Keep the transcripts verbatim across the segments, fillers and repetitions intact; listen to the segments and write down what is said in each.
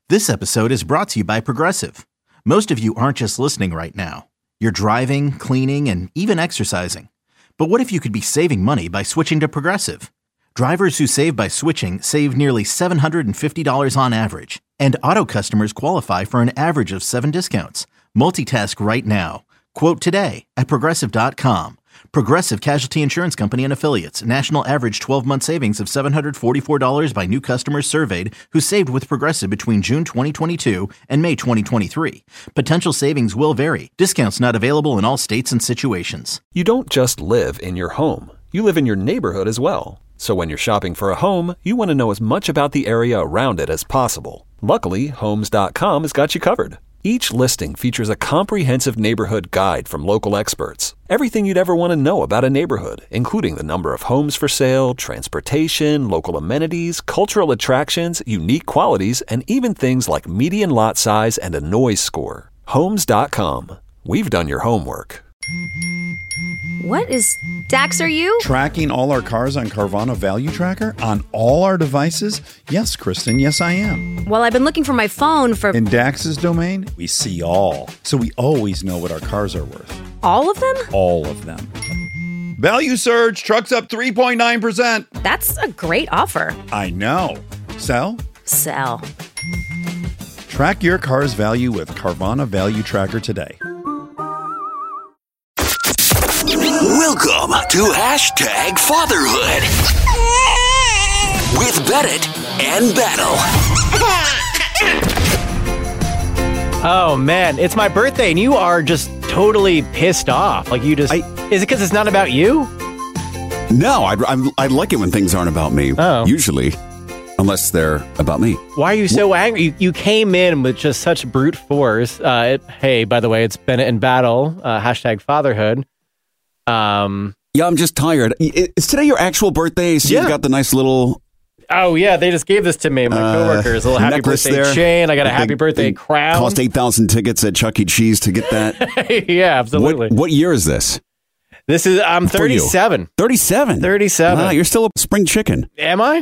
This episode is brought to you by Progressive. Most of you aren't just listening right now. You're driving, cleaning, and even exercising. But what if you could be saving money by switching to Progressive? Drivers who save by switching save nearly seven hundred fifty dollars on average. And auto customers qualify for an average of seven discounts. Multitask right now. Quote today at Progressive dot com. Progressive Casualty Insurance Company and Affiliates. National average twelve-month savings of seven hundred forty-four dollars by new customers surveyed who saved with Progressive between June twenty twenty-two and May twenty twenty-three. Potential savings will vary. Discounts not available in all states and situations. You don't just live in your home. You live in your neighborhood as well. So when you're shopping for a home, you want to know as much about the area around it as possible. Luckily, Homes dot com has got you covered. Each listing features a comprehensive neighborhood guide from local experts. Everything you'd ever want to know about a neighborhood, including the number of homes for sale, transportation, local amenities, cultural attractions, unique qualities, and even things like median lot size and a noise score. Homes dot com. We've done your homework. What is Dax, are you? Tracking all our cars on Carvana Value Tracker on all our devices? Yes, Kristen, yes I am. Well, I've been looking for my phone for... In Dax's domain, we see all. So we always know what our cars are worth. All of them? All of them. Value surge, trucks up three point nine percent. That's a great offer. I know. Sell? Sell. Track your car's value with Carvana Value Tracker today. Welcome to Hashtag Fatherhood with Bennett and Battle. Oh, man, it's my birthday, and you are just totally pissed off. Like, you just... I, is it because it's not about you? No, I, I, I like it when things aren't about me, oh. usually, unless they're about me. Why are you so what? angry? You, you came in with just such brute force. Uh, it, hey, by the way, it's Bennett and Battle, uh, Hashtag Fatherhood. Um, yeah, I'm just tired. Is today your actual birthday? So yeah. You've got the nice little... Oh, yeah, they just gave this to me. My uh, coworkers, a little happy birthday there. chain. I got a They, happy birthday they crown. Cost eight thousand tickets at Chuck E. Cheese to get that. Yeah, absolutely. What, what year is this? This is, I'm thirty-seven. thirty-seven? thirty-seven. Wow, you're still a spring chicken. Am I?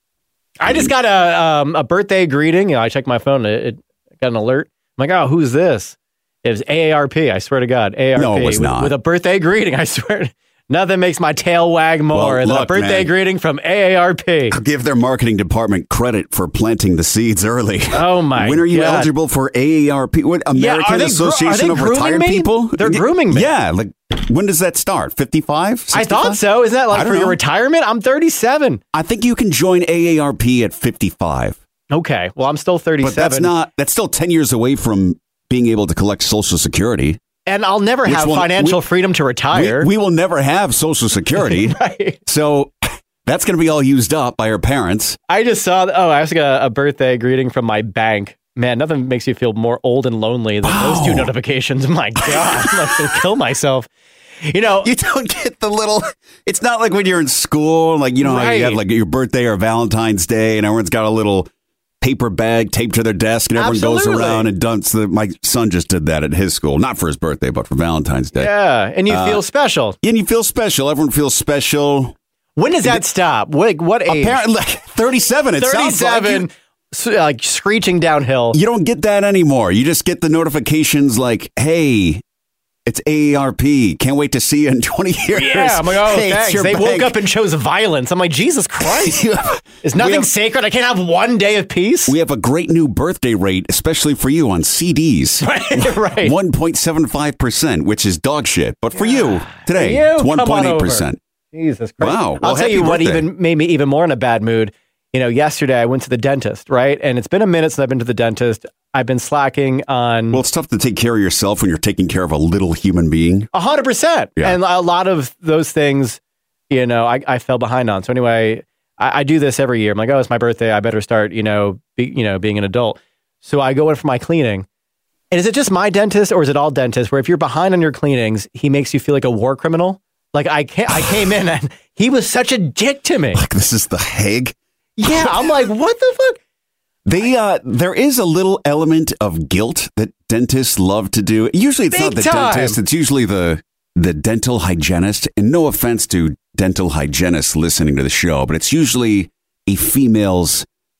I just got a um, a birthday greeting. You know, I checked my phone. It, it got an alert. I'm like, oh, who's this? It was A A R P. I swear to God. A A R P. No, it was with, not. With a birthday greeting, I swear. Nothing makes my tail wag more well, than look, a birthday man, greeting from A A R P. I'll give their marketing department credit for planting the seeds early. Oh, my When are you God. eligible for A A R P? What, American yeah, are they, Association are they of grooming Retired me? People? They're grooming me. Yeah, like when does that start? fifty-five? I thought so. Isn't that like for know. your retirement? I'm thirty-seven. I think you can join A A R P at fifty-five. Okay, well, I'm still thirty-seven. But that's not, that's still ten years away from being able to collect Social Security. And I'll never Which have one, financial we, freedom to retire. We, we will never have Social Security. Right. So that's going to be all used up by our parents. I just saw, oh, I also got a birthday greeting from my bank. Man, nothing makes you feel more old and lonely than wow. those two notifications. My God, I'm like going to kill myself. You know, you don't get the little, it's not like when you're in school, like, you know, right. how you have like your birthday or Valentine's Day and everyone's got a little paper bag taped to their desk and everyone Absolutely. goes around and dumps the, my son just did that at his school, not for his birthday, but for Valentine's Day. Yeah. And you uh, feel special. And you feel special. Everyone feels special. When does that stop? What, what age? Apparently, like thirty-seven. It sounds like thirty-seven. So, like screeching downhill. You don't get that anymore. You just get the notifications like, hey, it's A A R P. Can't wait to see you in twenty years. Yeah, I'm like, oh, hey, thanks. They bank. woke up and chose violence. I'm like, Jesus Christ. Is nothing have, sacred? I can't have one day of peace? We have a great new birthday rate, especially for you on C Ds. Right, right. one point seven five percent, which is dog shit. But for yeah. you, today, you, it's one point eight percent. Jesus Christ. Wow. Well, I'll tell you what birthday. even made me even more in a bad mood. You know, yesterday I went to the dentist, right? And it's been a minute since I've been to the dentist. I've been slacking on... Well, it's tough to take care of yourself when you're taking care of a little human being. A hundred percent. And a lot of those things, you know, I, I fell behind on. So anyway, I, I do this every year. I'm like, oh, it's my birthday. I better start, you know, be, you know, being an adult. So I go in for my cleaning. And is it just my dentist or is it all dentists where if you're behind on your cleanings, he makes you feel like a war criminal? Like I can't, I came in and he was such a dick to me. Like this is the Hague? Yeah, I'm like, what the fuck? They, uh, there is a little element of guilt that dentists love to do. Usually it's Big not the time. dentist. It's usually the, the dental hygienist. And no offense to dental hygienists listening to the show, but it's usually a female's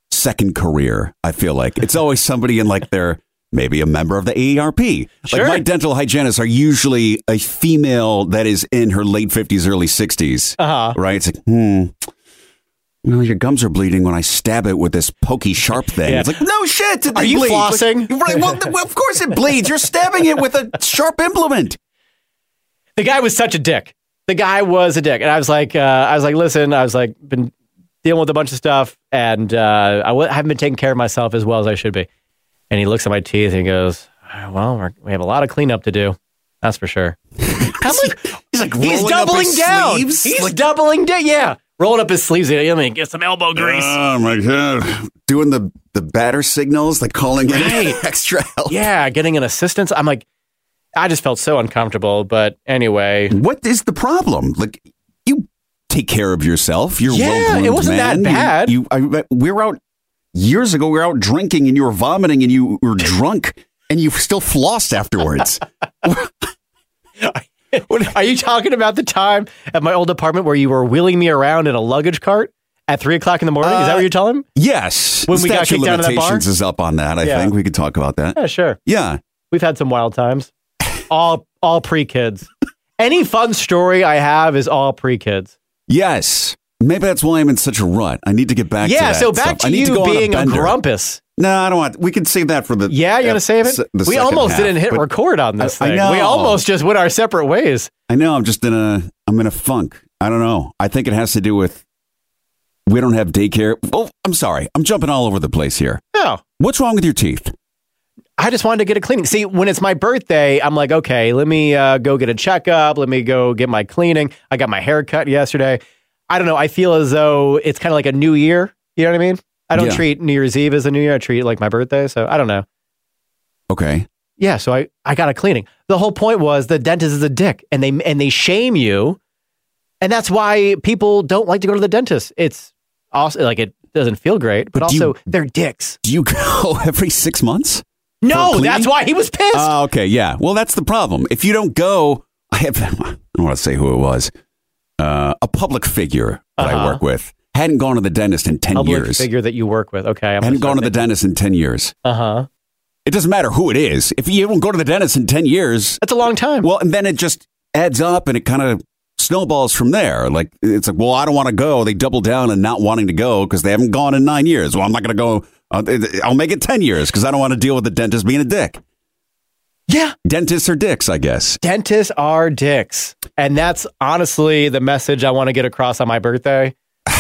second career, I feel like. It's always somebody in like their, maybe a member of the A A R P. Sure. Like my dental hygienists are usually a female that is in her late fifties, early sixties. Uh-huh. Right? It's like, hmm, well, your gums are bleeding when I stab it with this pokey sharp thing. Yeah. It's like, no shit. It Are you bleeds. flossing? Like, right, well, well, of course it bleeds. You're stabbing it with a sharp implement. The guy was such a dick. The guy was a dick. And I was like, uh, I was like, listen, I was like, been dealing with a bunch of stuff, and uh, I w- haven't been taking care of myself as well as I should be. And he looks at my teeth and he goes, well, we're, we have a lot of cleanup to do. That's for sure. I'm like, he's like, he's rolling up doubling his down. sleeves? He's Like- doubling down. Yeah. Rolling up his sleeves. Let me get some elbow grease. Oh my God. Doing the, the batter signals, like calling in Right. extra help. Yeah. Getting an assistance. I'm like, I just felt so uncomfortable. But anyway. What is the problem? Like, you take care of yourself. You're Yeah, well-groomed it wasn't that man. bad. You, you I, we were out years ago. We were out drinking, and you were vomiting, and you were drunk, and you still flossed afterwards. Are you talking about the time at my old apartment where you were wheeling me around in a luggage cart at three o'clock in the morning? Is that what you're telling him? Yes. When The we got statute kicked of out of that bar? limitations is up on that. I Yeah. think we could talk about that. Yeah, sure. Yeah. We've had some wild times. All all pre-kids. Any fun story I have is all pre-kids. Yes. Maybe that's why I'm in such a rut. I need to get back to Yeah, that so back stuff. to I need you to go on being a, bender. grumpus. No, I don't want. We can save that for the. Yeah, you're going to save it? se- the We second almost half, didn't hit but record on this I- I thing. know. We almost just went our separate ways. I know. I'm just in a. I'm in a funk. I don't know. I think it has to do with. We don't have daycare. Oh, I'm sorry. I'm jumping all over the place here. No. What's wrong with your teeth? I just wanted to get a cleaning. See, when it's my birthday, I'm like, okay, let me uh, go get a checkup. Let me go get my cleaning. I got my hair cut yesterday. I don't know. I feel as though it's kind of like a new year. You know what I mean? I don't Yeah. treat New Year's Eve as a new year. I treat it like my birthday. So I don't know. Okay. Yeah. So I, I got a cleaning. The whole point was the dentist is a dick and they, and they shame you. And that's why people don't like to go to the dentist. It's also like, it doesn't feel great, but, But do also you- they're dicks. Do you go every six months? No, cleaning? that's why he was pissed. Oh, okay. Yeah. Well, that's the problem. If you don't go, I have. I don't want to say who it was. Uh, a public figure that I Uh-huh. work with hadn't gone to the dentist in ten Public years. figure that you work with. Okay. I'm Hadn't gone to the dentist in ten years. Uh huh. It doesn't matter who it is. If you don't go to the dentist in ten years, That's a long time. well, and then it just adds up and it kind of snowballs from there. Like, it's like, well, I don't want to go. They double down and not wanting to go because they haven't gone in nine years. Well, I'm not going to go. Uh, I'll make it ten years because I don't want to deal with the dentist being a dick. Yeah. Dentists are dicks, I guess. Dentists are dicks. And that's honestly the message I want to get across on my birthday.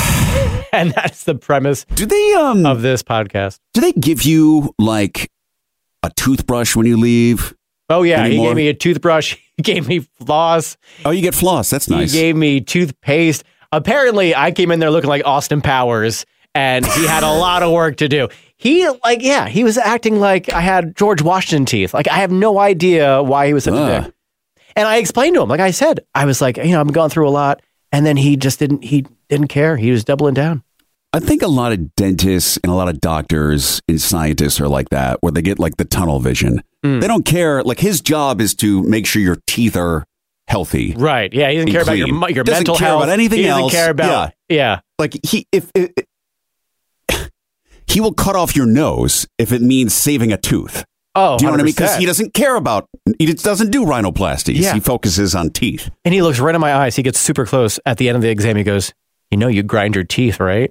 And that's the premise Do they um of this podcast. do they give you like a toothbrush when you leave? Oh, yeah. Anymore? He gave me a toothbrush. He gave me floss. Oh, you get floss. That's nice. He gave me toothpaste. Apparently, I came in there looking like Austin Powers, and he had a lot of work to do. He, like, yeah, he was acting like I had George Washington teeth. Like, I have no idea why he was such a Ugh. dick. And I explained to him, like I said, I was like, you know, I'm going through a lot. And then he just didn't, he didn't care. He was doubling down. I think a lot of dentists and a lot of doctors and scientists are like that, where they get like the tunnel vision. Mm. They don't care. Like his job is to make sure your teeth are healthy. Right. Yeah. He doesn't And care about your, clean. mo- your Doesn't mental care health. about anything he doesn't else. care about, yeah. Like he, if, if he will cut off your nose if it means saving a tooth. Oh, Do you know what I mean? Because one hundred percent. he doesn't care about, he just doesn't do rhinoplasties. Yeah. He focuses on teeth. And he looks right in my eyes. He gets super close at the end of the exam. He goes, you know, you grind your teeth, right?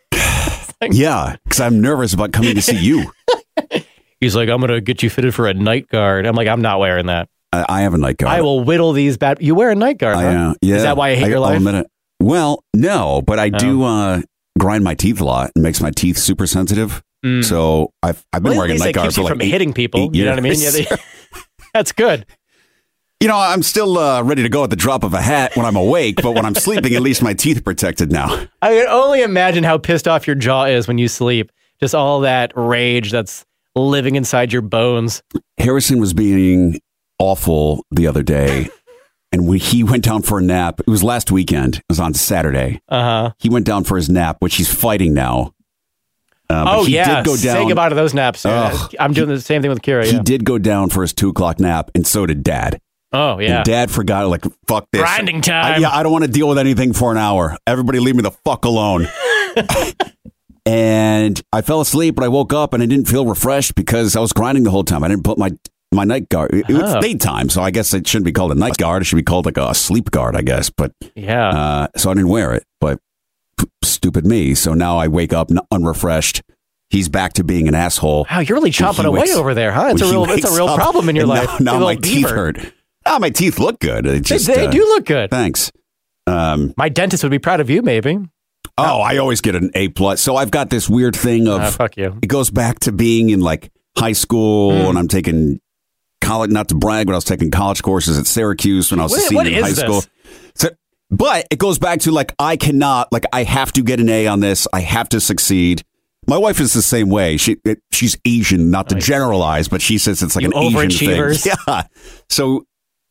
Yeah, because I'm nervous about coming to see you. He's like, I'm going to get you fitted for a night guard. I'm like, I'm not wearing that. I, I have a night guard. I will whittle these bad. You wear a night guard, I, huh? uh, yeah. Is that why I hate your I'll life? admit it. Well, no, but I Oh. do uh, grind my teeth a lot. It makes my teeth super sensitive. Mm. So I've I've been Well, at wearing a least night it guard keeps for you like from eight, hitting people. eight You know what I mean? years. Yeah, they, that's good. You know, I'm still uh, ready to go at the drop of a hat when I'm awake, but when I'm sleeping, at least my teeth are protected now. I can only imagine how pissed off your jaw is when you sleep. Just all that rage that's living inside your bones. Harrison was being awful the other day, and we, he went down for a nap. It was last weekend. It was on Saturday. Uh huh. He went down for his nap, which he's fighting now. Uh, but Oh he yeah. did go down. Say goodbye to those naps. Yeah. Ugh. I'm doing the same thing with Kira. He Yeah. did go down for his two o'clock nap, and so did Dad. Oh yeah. And Dad forgot, like, fuck this. Grinding I, time. yeah, I don't want to deal with anything for an hour. Everybody leave me the fuck alone. And I fell asleep, but I woke up and I didn't feel refreshed because I was grinding the whole time. I didn't put my my night guard. It, Oh. It's daytime, so I guess it shouldn't be called a night guard. It should be called like a sleep guard, I guess. But Yeah. uh, so I didn't wear it. But p- stupid me. So now I wake up n- unrefreshed. He's back to being an asshole. Wow, you're really chomping he away wakes- over there, huh? It's a when he real, it's a wakes real up, problem in your and life. Now, now Big my old teeth beaver. hurt. Ah, my teeth look good. It They, just, they uh, do look good. Thanks. Um, My dentist would be proud of you, maybe. oh, I always get an A plus. So I've got this weird thing of Ah, fuck you. it goes back to being in like high school, Hmm. and I'm taking college. Not to brag, but I was taking college courses at Syracuse when I was a What- senior what in is high this? school. So, but it goes back to like I cannot, like I have to get an A on this. I have to succeed. My wife is the same way. She it, she's Asian, not to generalize, but she says it's like You an Asian thing. overachievers. Yeah. So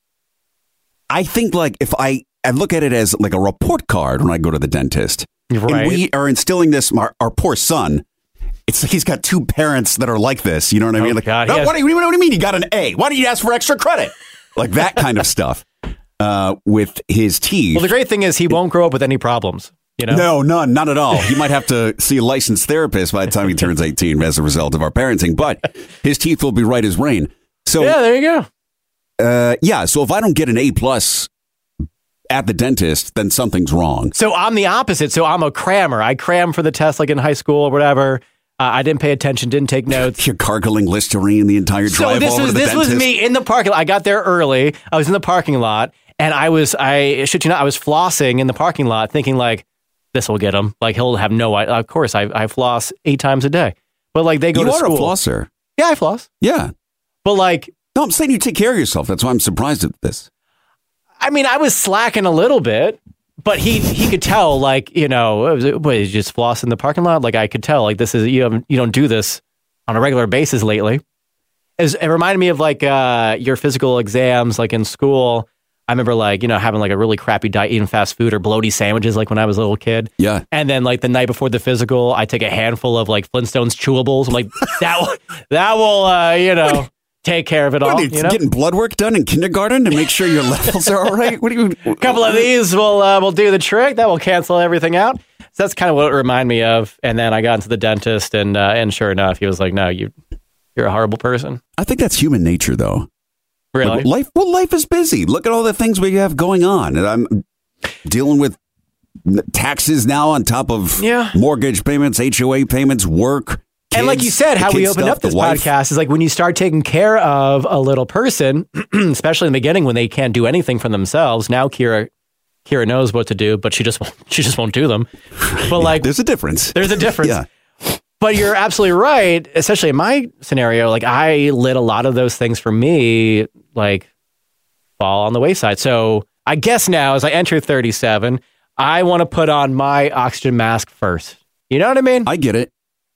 I think like if I I look at it as like a report card when I go to the dentist. Right. And we are instilling this, our, our poor son. It's like he's got two parents that are like this. You know what I mean? Oh, Like, God, "No, he has- what, do you, what do you mean you got an A? Why don't you ask for extra credit? Like that kind of stuff uh, with his teeth. Well, the great thing is he won't grow up with any problems. You know? No, none, none at all. He might have to see a licensed therapist by the time he turns eighteen as a result of our parenting, but his teeth will be right as rain. So, Yeah, there you go. uh, yeah, so if I don't get an A plus at the dentist, then something's wrong. So I'm the opposite. So I'm a crammer. I cram for the test like in high school or whatever. Uh, I didn't pay attention, didn't take notes. You're gargling Listerine the entire So drive this over was to the this dentist. was me in the parking lot. I got there early. I was in the parking lot, and I was I shit you not, I was flossing in the parking lot, thinking like, this will get him. Like he'll have no idea. Of course, I I floss eight times a day. But like they go You to are school. a flosser. Yeah, I floss. Yeah. But like, No, I'm saying you take care of yourself. That's why I'm surprised at this. I mean, I was slacking a little bit, but he he could tell. Like you know, it was, what, you just floss in the parking lot. Like I could tell. Like this is you haven't, you don't do this on a regular basis lately. It, it reminded me of like uh, your physical exams, like in school. I remember like, you know, having like a really crappy diet, eating fast food or bloaty sandwiches like when I was a little kid. Yeah. And then like the night before the physical, I take a handful of like Flintstones chewables. I'm like, that will, that will, uh, you know, take care of it all. What are you, You know? getting blood work done in kindergarten to make sure your levels are all right? What do you? A couple of these will uh, will do the trick. That will cancel everything out. So that's kind of what it reminded me of. And then I got into the dentist, and uh, and sure enough, he was like, "No, you, you're a horrible person." I think that's human nature, though. Really? Like, life, well, life is busy. Look at all the things we have going on, and I'm dealing with taxes now on top of Yeah. mortgage payments, H O A payments, work. And like kids, you said, the how we kid opened stuff, up this the wife. podcast is like when you start taking care of a little person, especially in the beginning when they can't do anything for themselves. Now Kira, Kira knows what to do, but she just won't, she just won't do them. But like, There's a difference. there's a difference. Yeah. But you're absolutely right, especially in my scenario. Like I let a lot of those things for me like fall on the wayside. So I guess now as I enter thirty-seven, I want to put on my oxygen mask first. You know what I mean? I get it.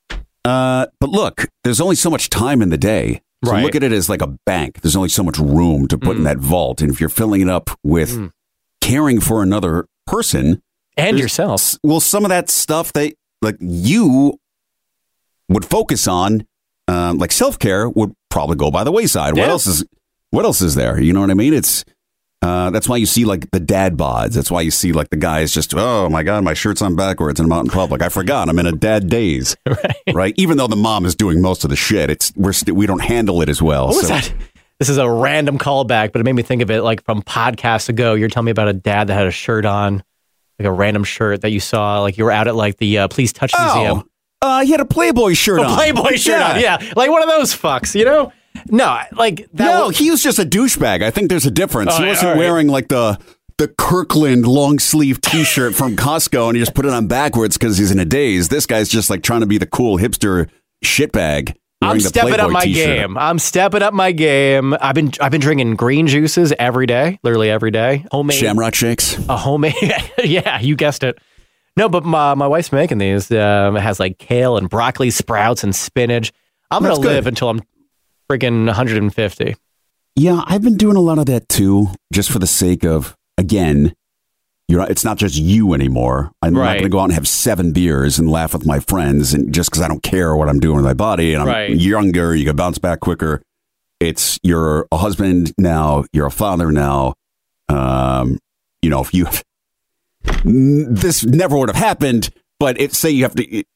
Uh, but look, there's only so much time in the day. So Right. look at it as like a bank. There's only so much room to put in that vault. And if you're filling it up with Mm. caring for another person, and there's- yourself. s- well, some of that stuff that like you would focus on, um, like self-care would probably go by the wayside. What Yeah. else is, what else is there? You know what I mean? It's, uh, that's why you see like the dad bods. That's why you see like the guys just, oh my God, my shirt's on backwards and I'm out in public. I forgot I'm in a dad daze. Right. Right. Even though the mom is doing most of the shit, it's, we're, st- we don't handle it as well. What was So- that? This is a random callback, but it made me think of it like from podcasts ago. You're telling me about a dad that had a shirt on, like a random shirt that you saw, like you were out at like the uh, Please Touch Museum. Oh, uh, he had a Playboy shirt A on. Playboy shirt on, yeah. Like one of those fucks, you know? No, like that. No, was- he was just a douchebag. I think there's a difference. Oh, he yeah, wasn't all right. wearing like the the Kirkland long sleeve T-shirt from Costco, and he just put it on backwards because he's in a daze. This guy's just like trying to be the cool hipster shitbag. I'm wearing the stepping up Playboy my t-shirt. game. I'm stepping up my game. I've been I've been drinking green juices every day, literally every day. Homemade Shamrock shakes. a homemade. Yeah, you guessed it. No, but my my wife's making these. Um, it has like kale and broccoli, sprouts and spinach. I'm That's gonna good. live until I'm freaking one hundred fifty. Yeah, I've been doing a lot of that too, just for the sake of, again, you're, it's not just you anymore. I'm not Right. going to go out and have seven beers and laugh with my friends, and just because I don't care what I'm doing with my body, and I'm Right. younger, you can bounce back quicker. It's you're a husband now, you're a father now. Um, you know, if you this never would have happened, but it say you have to.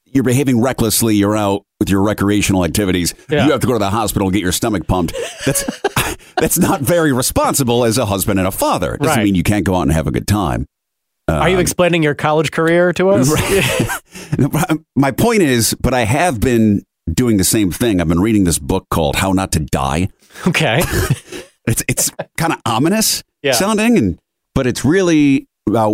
you're behaving recklessly, you're out with your recreational activities, Yeah. you have to go to the hospital and get your stomach pumped. That's that's not very responsible as a husband and a father. It doesn't Right. mean you can't go out and have a good time. Are you explaining your college career to us? No, but my point is, but I have been doing the same thing. I've been reading this book called How Not to Die. Okay. It's it's kind of ominous Yeah. sounding, and but it's really about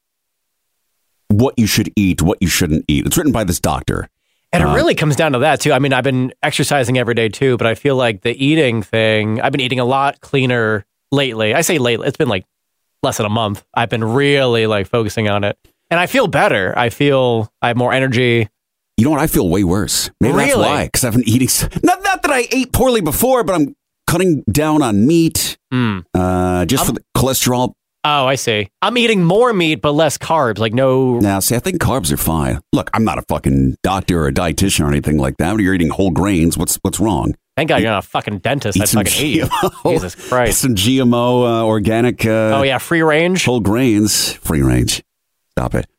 what you should eat, what you shouldn't eat. It's written by this doctor. And it Uh, really comes down to that, too. I mean, I've been exercising every day, too, but I feel like the eating thing, I've been eating a lot cleaner lately. I say lately, it's been like less than a month. I've been really like focusing on it. And I feel better. I feel I have more energy. You know what? I feel way worse. Maybe that's Really? why. Because I've been eating. s- Not not that I ate poorly before, but I'm cutting down on meat, Mm. uh, just for the cholesterol. Oh, I see. I'm eating more meat, but less carbs. Like no. Now, see, I think carbs are fine. Look, I'm not a fucking doctor or a dietitian or anything like that. You're eating whole grains. What's what's wrong? Thank God you're not a fucking dentist. Eat I'd some fucking hate you. G M O. Jesus Christ. Some G M O uh, organic. Uh, Oh, yeah. Free range. Whole grains, free range. Stop it.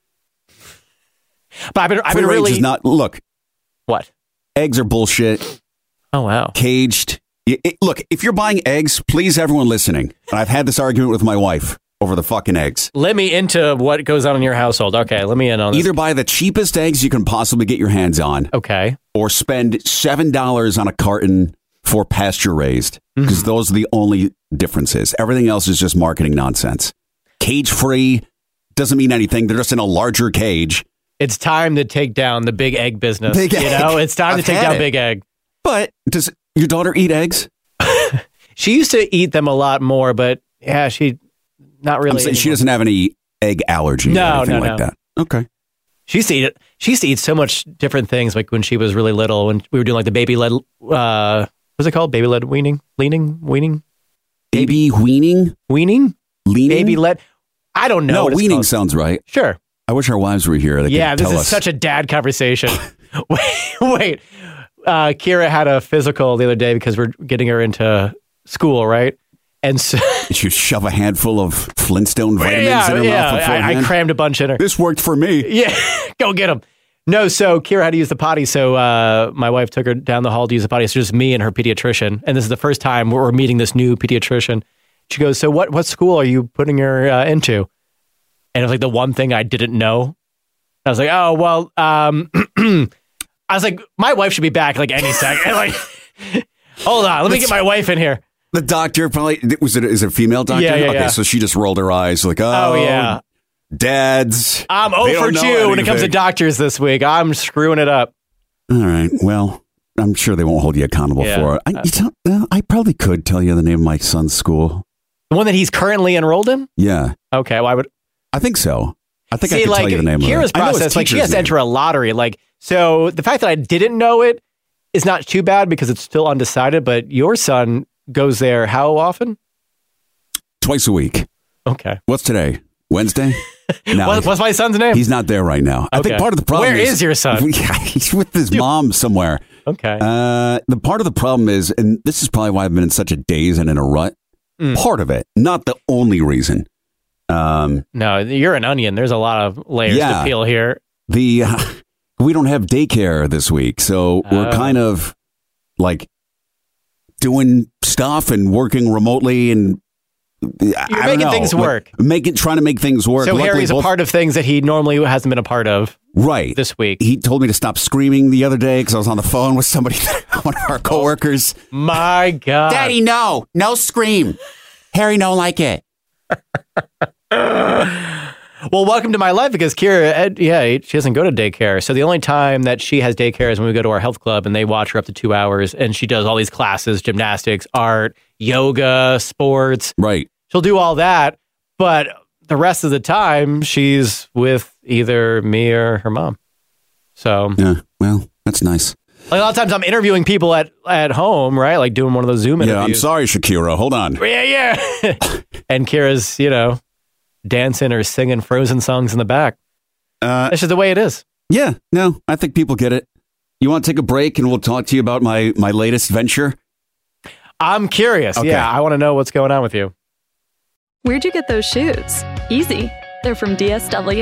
But I've been, I've Free been range really. is not. Look, What? eggs are bullshit. Oh, wow. Caged. It- it- look, if you're buying eggs, please, everyone listening. And I've had this argument with my wife over the fucking eggs. Let me into what goes on in your household. Okay, let me in on this. Either buy the cheapest eggs you can possibly get your hands on, Okay. or spend seven dollars on a carton for pasture raised, because Mm-hmm. those are the only differences. Everything else is just marketing nonsense. Cage free doesn't mean anything. They're just in a larger cage. It's time to take down the big egg business. Big you egg. know, it's time I've to take had down it. big egg. But does your daughter eat eggs? She used to eat them a lot more, but yeah, she not I'm really. saying she anymore. doesn't have any egg allergy No, or anything no, like no. that. Okay. She used to eat it. She used to eat so much different things. Like when she was really little, when we were doing like the baby led. Uh, what's it called? Baby led weaning, leaning, weaning, Baby weaning? weaning, Leaning? baby led. I don't know. No, what it's weaning called. sounds right. Sure. I wish our wives were here. They Yeah, could this tell is us. such a dad conversation. wait, wait. Uh, Kira had a physical the other day because we're getting her into school, right? And so, Did you shove a handful of Flintstone vitamins yeah, in her yeah, mouth I, beforehand? I crammed a bunch in her. This worked for me. Yeah, go get them. No, so Kira had to use the potty, so uh, my wife took her down the hall to use the potty. It's just me and her pediatrician, and this is the first time we're meeting this new pediatrician. She goes, "So what? What school are you putting her uh, into?" And it was like the one thing I didn't know. I was like, "Oh well." Um, I was like, "My wife should be back like any second." Like, hold on, let me get my wife in here. The doctor probably was it is it a female doctor? Yeah, yeah, okay, yeah. so she just rolled her eyes like, oh, Oh, yeah. dads. I'm they zero for don't know two when it comes to anything. doctors this week. I'm screwing it up. All right. Well, I'm sure they won't hold you accountable Yeah. for it. I, you don't, well, I probably could tell you the name of my son's school. The one that he's currently enrolled in. Yeah, Okay, why would? I think so. I think I See, could like, tell you the name Kira's of it. I know his process, like she teacher's has to name. enter a lottery. Like, so the fact that I didn't know it is not too bad because it's still undecided. But your son goes there how often? twice a week. Okay. What's today? Wednesday? No, What, what's my son's name? he's not there right now. I Okay. think part of the problem Where is, is your son? Yeah, he's with his mom somewhere. Okay. Uh, the part of the problem is, and this is probably why I've been in such a daze and in a rut. Mm. Part of it, not the only reason. Um, no, you're an onion. There's a lot of layers Yeah. to peel here. the uh, we don't have daycare this week, so we're Oh. kind of like doing stuff and working remotely, and You're I don't making know, things like, work. making trying to make things work. So Luckily, Harry's a both- part of things that he normally hasn't been a part of right this week. He told me to stop screaming the other day because I was on the phone with somebody, one of our coworkers. My God. Daddy, no, no scream. Harry, no like it. Well, welcome to my life because Kira, Ed, yeah, she doesn't go to daycare. So the only time that she has daycare is when we go to our health club and they watch her up to two hours and she does all these classes, gymnastics, art, yoga, sports. Right. She'll do all that. But the rest of the time, she's with either me or her mom. So Yeah. Well, that's nice. like a lot of times I'm interviewing people at, at home, right? Like doing one of those Zoom interviews. Yeah, I'm sorry, Shakira. Hold on. Yeah, yeah. And Kira's, you know, dancing or singing Frozen songs in the back. Uh, That's just the way it is. yeah. No, I think people get it. You want to take a break and we'll talk to you about my my latest venture? I'm curious. Okay. Yeah, I want to know what's going on with you. Where'd you get those shoes? Easy. They're from D S W.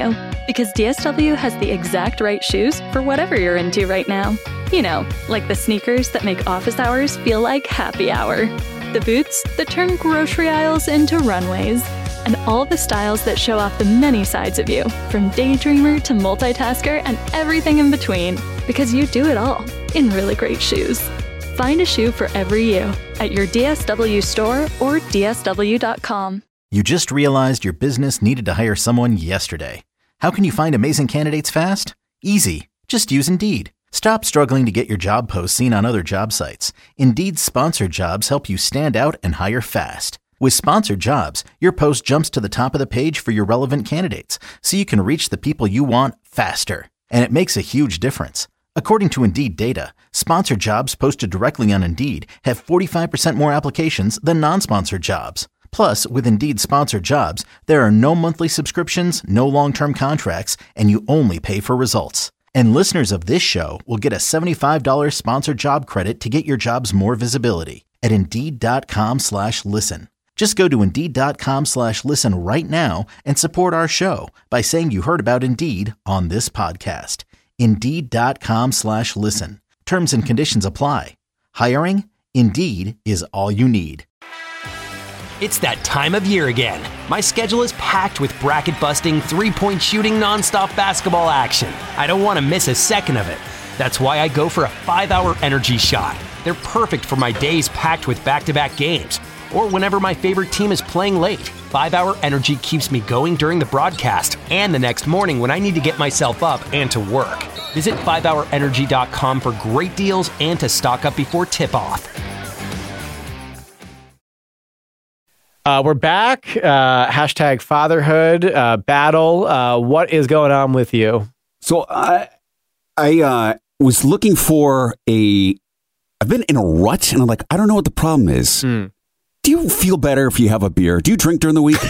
Because D S W has the exact right shoes for whatever you're into right now. You know, like the sneakers that make office hours feel like happy hour. The boots that turn grocery aisles into runways. And all the styles that show off the many sides of you, from daydreamer to multitasker and everything in between. Because you do it all in really great shoes. Find a shoe for every you at your D S W store or D S W dot com. You just realized your business needed to hire someone yesterday. How can you find amazing candidates fast? Easy. Just use Indeed. Stop struggling to get your job posts seen on other job sites. Indeed's sponsored jobs help you stand out and hire fast. With sponsored jobs, your post jumps to the top of the page for your relevant candidates, so you can reach the people you want faster. And it makes a huge difference. According to Indeed data, sponsored jobs posted directly on Indeed have forty-five percent more applications than non-sponsored jobs. Plus, with Indeed sponsored jobs, there are no monthly subscriptions, no long-term contracts, and you only pay for results. And listeners of this show will get a seventy-five dollars sponsored job credit to get your jobs more visibility at Indeed.com slash listen. Just go to Indeed.com slash listen right now and support our show by saying you heard about Indeed on this podcast. Indeed.com slash listen. Terms and conditions apply. Hiring? Indeed is all you need. It's that time of year again. My schedule is packed with bracket-busting, three-point shooting, nonstop basketball action. I don't want to miss a second of it. That's why I go for a five-hour energy shot. They're perfect for my days packed with back-to-back games, or whenever my favorite team is playing late. five-hour energy keeps me going during the broadcast and the next morning when I need to get myself up and to work. Visit five hour energy dot com for great deals and to stock up before tip-off. Uh, we're back. Uh, hashtag fatherhood uh, battle. Uh, what is going on with you? So I, I uh, was looking for a. I've been in a rut, and I'm like, I don't know what the problem is. Mm. Do you feel better if you have a beer? Do you drink during the week,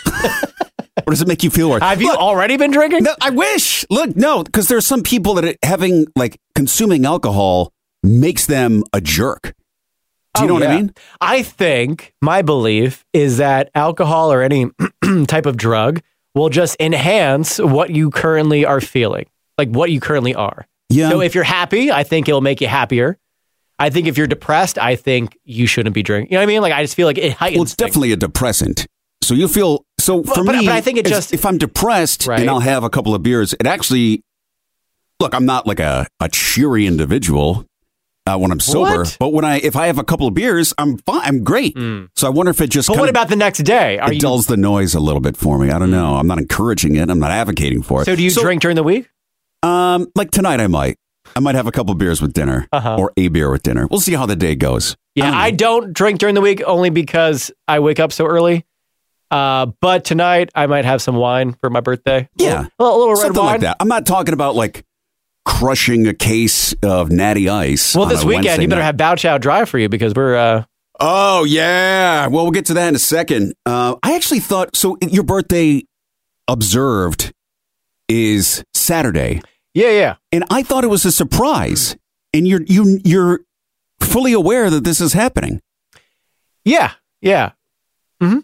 or does it make you feel worse? Have you Look, already been drinking? No, I wish. Look, no, because there's some people that are having like consuming alcohol makes them a jerk. Do you Oh, know what yeah. I mean? I think my belief is that alcohol or any type of drug will just enhance what you currently are feeling, like what you currently are. Yeah. So if you're happy, I think it'll make you happier. I think if you're depressed, I think you shouldn't be drinking. You know what I mean? Like, I just feel like it heightens Well, it's things. definitely a depressant. So you feel so for But- me. but I think it if- just- if I'm depressed Right. and I'll have a couple of beers, it actually look. I'm not like a, a cheery individual uh, when I'm sober, What? but when I if I have a couple of beers, I'm fine. I'm great. So I wonder if it just But kind what of about the next day? Are it you? dulls the noise a little bit for me. I don't know. I'm not encouraging it. I'm not advocating for it. So do you drink during the week? Um, like tonight, I might. I might have a couple beers with dinner Uh-huh. or a beer with dinner. We'll see how the day goes. Yeah, I don't drink during the week only because I wake up so early. Uh, but tonight I might have some wine for my birthday. Yeah. a little, a little red Something wine. like that. I'm not talking about like crushing a case of Natty Ice. Well, on this a weekend Wednesday you better night. have Bow Chow drive for you because we're. Uh, Oh yeah. Well, we'll get to that in a second. Uh, I actually thought so. Your birthday observed is Saturday, yeah, yeah. and I thought it was a surprise. And you're you you're fully aware that this is happening. Yeah, yeah. Mm-hmm.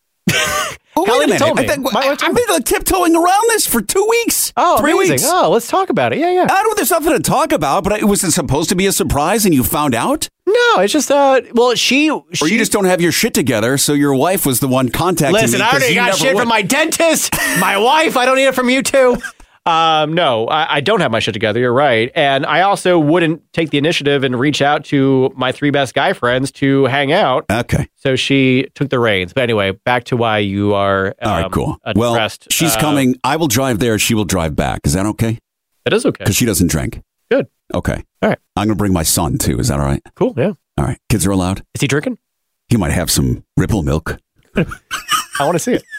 Oh, Colleen wait a minute. told me. I think- My I, wife told I've me. been like, tiptoeing around this for two weeks. Oh, three amazing. weeks. Oh, let's talk about it. Yeah, yeah. I know there's something to talk about, but it was it supposed to be a surprise, and you found out, No, it's just uh. Well, she. or she you just don't have your shit together. So your wife was the one contacting listen. me. I 'cause already you got never shit would. from my dentist, my wife. I don't need it from you too. Um, no, I, I don't have my shit together. You're right, and I also wouldn't take the initiative and reach out to my three best guy friends to hang out. Okay. So she took the reins. But anyway, back to why you are. Um, All right, cool. a Well, depressed, she's uh, coming. I will drive there. She will drive back. Is that okay? It is okay. Because she doesn't drink. Good. Okay. All right. I'm going to bring my son, too. Is that all right? Cool. Yeah. All right. Kids are allowed? Is he drinking? He might have some Ripple milk. I want to see it.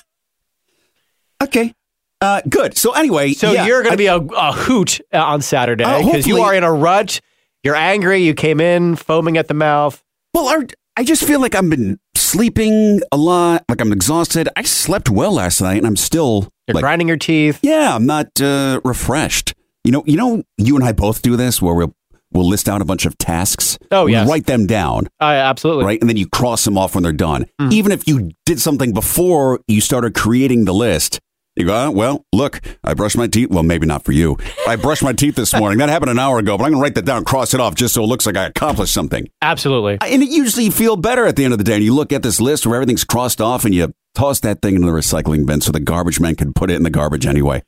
Okay. Uh, good. So anyway. So yeah, you're going to I- be a, a hoot uh, on Saturday Uh, because you hopefully- are in a rut. You're angry. You came in foaming at the mouth. Well, our, I just feel like I've been sleeping a lot. Like I'm exhausted. I slept well last night, and I'm still You're like, grinding your teeth. yeah, I'm not uh, refreshed. You know, you know, you and I both do this where we'll we'll list out a bunch of tasks. Oh, we yes. write them down, Uh, absolutely. right, and then you cross them off when they're done. Mm. Even if you did something before you started creating the list, You go, oh, well, look, I brushed my teeth. Well, maybe not for you. I brushed my teeth this morning. That happened an hour ago, but I'm going to write that down, cross it off just so it looks like I accomplished something. Absolutely. And it usually you feel better at the end of the day. And you look at this list where everything's crossed off and you toss that thing into the recycling bin so the garbage man can put it in the garbage anyway.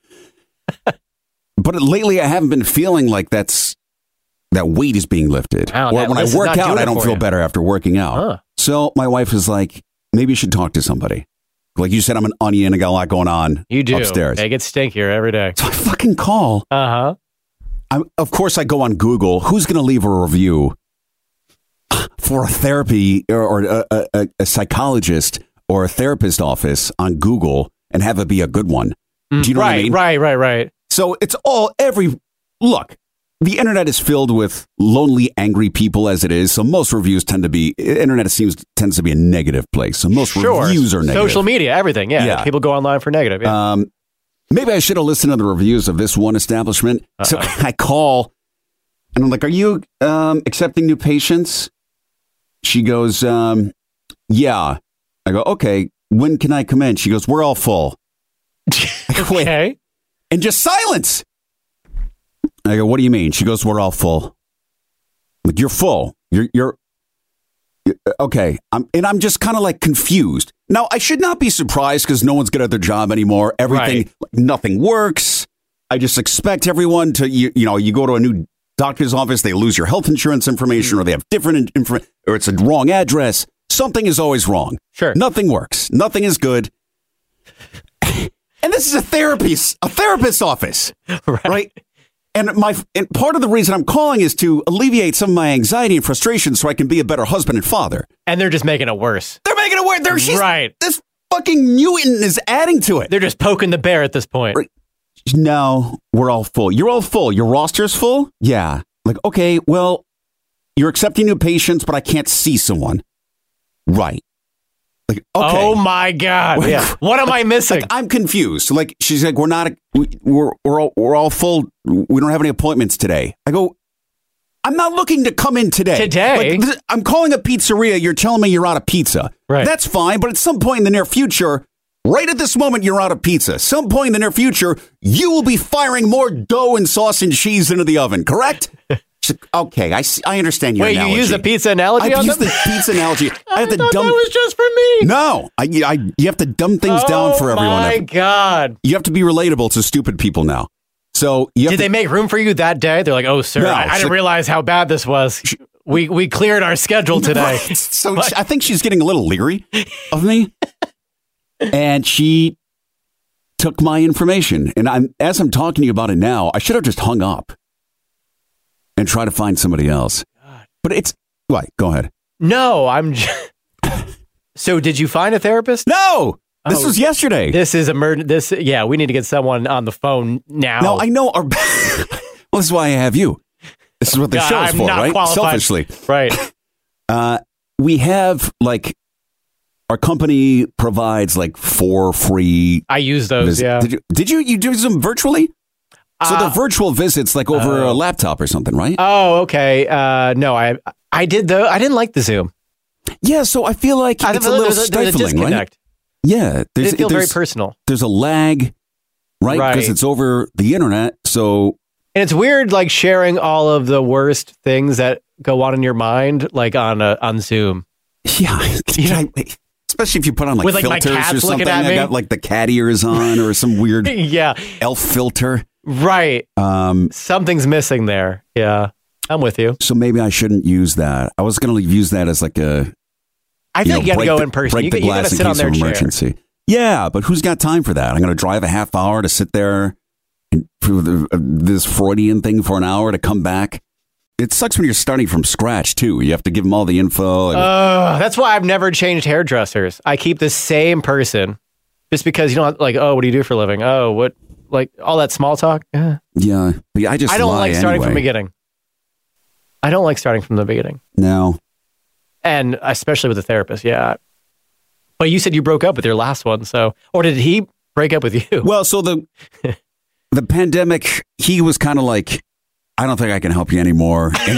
But lately, I haven't been feeling like that's that weight is being lifted. Wow, or that when I list is work not out, doing I it don't for feel you. better after working out. Huh. So my wife is like, maybe you should talk to somebody. Like you said, I'm an onion. I got a lot going on You do. upstairs. It gets stinkier every day. So I fucking call. Uh-huh. I, of course, I go on Google. Who's going to leave a review for a therapy or, or a, a, a psychologist or a therapist office on Google and have it be a good one? Do you know right, what I mean? right, right, right. So it's all every look. The internet is filled with lonely, angry people as it is. So most reviews tend to be internet seems tends to be a negative place. So most Sure. reviews are negative. Social media, everything. Yeah. Yeah. People go online for negative. Yeah. Um, maybe I should have listened to the reviews of this one establishment. Uh-uh. So I call and I'm like, "Are you um, accepting new patients?" She goes, um, "Yeah." I go, "Okay. When can I come in?" She goes, "We're all full." I go, "Wait." Okay. And just silence. I go, "What do you mean?" She goes, "We're all full." Like, you're full. You're, you're, you're okay. I'm, and I'm just kind of like confused. Now, I should not be surprised because no one's good at their job anymore. Everything, Right. nothing works. I just expect everyone to, you, you know, you go to a new doctor's office, they lose your health insurance information or they have different information or it's a wrong address. Something is always wrong. Sure. Nothing works. Nothing is good. And this is a therapy, a therapist's office, Right. right? And my and part of the reason I'm calling is to alleviate some of my anxiety and frustration, so I can be a better husband and father. And they're just making it worse. They're making it worse. They're she's, Right. This fucking mutant is adding to it. They're just poking the bear at this point. Right. No, we're all full. You're all full. Your roster's full. Yeah. Like, okay, well, you're accepting new patients, but I can't see someone. Right. Like, okay. Oh my God. Yeah. What am I missing? Like, I'm confused. Like, she's like, we're not, we, we're, we're all, we're all full. We don't have any appointments today. I go, I'm not looking to come in today. Today? Like, th- I'm calling a pizzeria. You're telling me you're out of pizza. Right. That's fine. But at some point in the near future, right at this moment, you're out of pizza. Some point in the near future, you will be firing more dough and sauce and cheese into the oven. Correct? She's like, okay. I see, I understand your Wait, analogy. you use the pizza analogy I on use them? the pizza analogy. I have to thought dumb. that was just for me. No, I, I, you have to dumb things down for everyone. Oh my God. You have to be relatable to stupid people now. So you have Did to, they make room for you that day? They're like, oh, sir, No, I, I she- didn't realize how bad this was. We we cleared our schedule today. Right. So she- I think she's getting a little leery of me, and she took my information. And I'm as I'm talking to you about it now, I should have just hung up and tried to find somebody else. But it's what? Go ahead. No, I'm. Just... So, did you find a therapist? No, this Oh. was yesterday. This is emergent. This, yeah, we need to get someone on the phone now. No, I know. Our, well, this is why I have you. This is what the God, show's I'm for, not right? qualified. Selfishly. Right. Uh, we have like our company provides like four free. I use those. visits. Yeah. Did you? Did you? You do them virtually? So Uh, they're virtual visits, like over oh. a laptop or something, right? Oh, okay. Uh, no, I I did though. I didn't like the Zoom. yeah. So I feel like I it's a feel little there's there's stifling, right? disconnect. Yeah. It There's, didn't feel very there's, personal. there's a lag, right? Right. Because it's over the internet. So And it's weird, like sharing all of the worst things that go on in your mind, like on a, on Zoom. yeah, I- especially if you put on like With, like, my filters cat's or looking something. at I me. got like the cat ears on or some weird Yeah. elf filter. Right. Um, Something's missing there. Yeah. I'm with you. So maybe I shouldn't use that. I was going to use that as like a. I think you, know, got to break go the- in person. Break You, the got- you got to glass in sit on case their of chair. emergency. Yeah, but who's got time for that? I'm going to drive a half hour to sit there and for the, uh, this Freudian thing for an hour to come back. It sucks when you're starting from scratch too. You have to give them all the info. And, Uh, that's why I've never changed hairdressers. I keep the same person just because you don't like, oh, what do you do for a living? Oh, what, like all that small talk? Yeah. yeah, but I just I don't lie like starting anyway. from the beginning. I don't like starting from the beginning. No, And especially with a therapist. Yeah. But you said you broke up with your last one. So, or did he break up with you? well, so the the pandemic, he was kind of like, I don't think I can help you anymore. And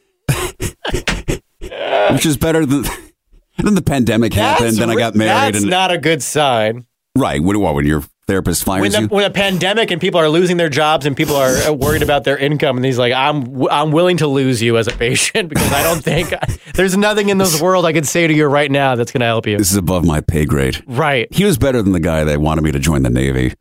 like, which is better than then the pandemic happened. Then I got married, That's and not a good sign. right. What, what when you're therapist fires When, the, you. when a pandemic and people are losing their jobs and people are worried about their income, and he's like, I'm I'm willing to lose you as a patient because I don't think there's nothing in this world I could say to you right now that's going to help you. This is above my pay grade. Right. He was better than the guy that wanted me to join the Navy.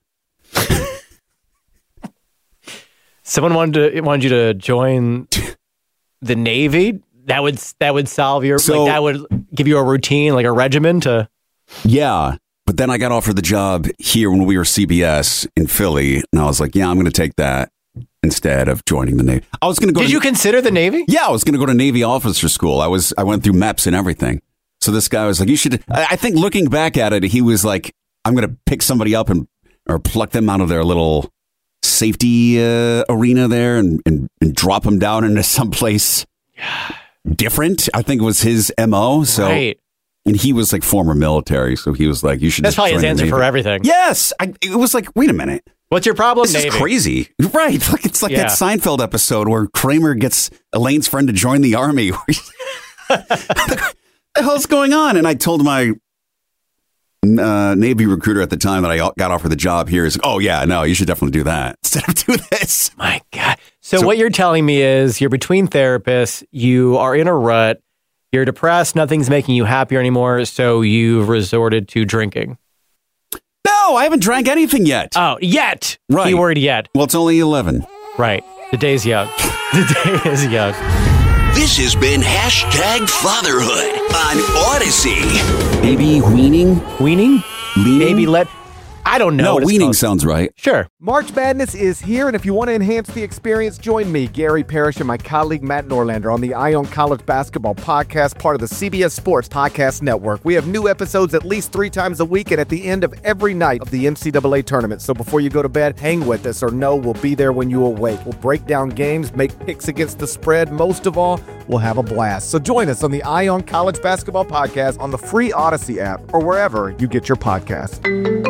Someone wanted to wanted you to join the Navy. That would that would solve your So- like that would give you a routine, like a regimen to. Yeah. But then I got offered the job here when we were C B S in Philly. And I was like, yeah, I'm going to take that instead of joining the Navy. I was going to go Did to, you consider the Navy? Yeah, I was going to go to Navy officer school. I was, I went through M E P S and everything. So this guy was like, you should, I I think looking back at it, he was like, I'm going to pick somebody up and, or pluck them out of their little safety uh, arena there and, and, and drop them down into someplace different. I think it was his M O. So. Right. And he was like former military, so he was like, "You should." That's just probably his join the answer Navy. for everything. Yes, I, it was like, wait a minute, What's your problem, this Navy? is crazy, right? Like it's like Yeah. that Seinfeld episode where Kramer gets Elaine's friend to join the army. What the hell's going on? And I told my uh, Navy recruiter at the time that I got offered the job here is, "Oh yeah, no, you should definitely do that instead of do this." My God. So, So- what you're telling me is you're between therapists, you are in a rut, you're depressed, nothing's making you happier anymore, so you've resorted to drinking. No, I haven't drank anything yet. Oh, yet. Right. Keyword yet. Well, it's only eleven. Right. The day's young. The day is young. This has been Hashtag Fatherhood on Odyssey. Maybe weaning, Weaning? leaning. Maybe let... I don't know. no, what it's weaning called. sounds right. Sure. March Madness is here, and if you want to enhance the experience, join me, Gary Parrish, and my colleague Matt Norlander on the Ion College Basketball Podcast, part of the C B S Sports Podcast Network. We have new episodes at least three times a week and at the end of every night of the N C double A tournament. So before you go to bed, hang with us, or know we'll be there when you awake. We'll break down games, make picks against the spread. Most of all, we'll have a blast. So join us on the Ion College Basketball Podcast on the free Odyssey app or wherever you get your podcasts.